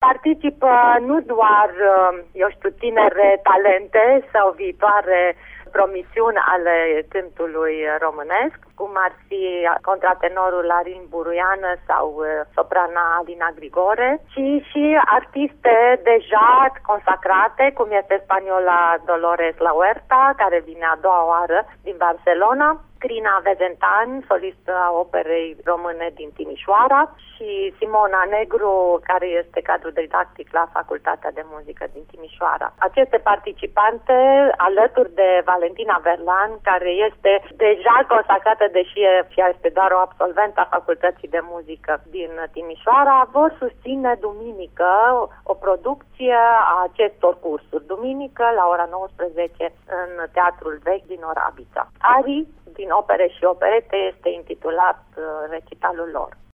participă nu doar, tinere talente sau viitoare promisiuni ale cântului românesc, cum ar fi contratenorul Larin Buruiană sau soprana Alina Grigore, ci și artiste deja consacrate, cum este spaniola Dolores La Huerta, care vine a doua oară din Barcelona, Crina Vezentan, solistă a operei române din Timișoara, și Simona Negru, care este cadru didactic la Facultatea de Muzică din Timișoara. Aceste participante, alături de Valentina Verlan, care este deja consacrată, deși este doar o absolventă a Facultății de Muzică din Timișoara, vor susține duminică o producție a acestor cursuri. Duminică, la ora 19, în Teatrul Vechi din Orabița. Arii din opere și operete este intitulat recitalul lor.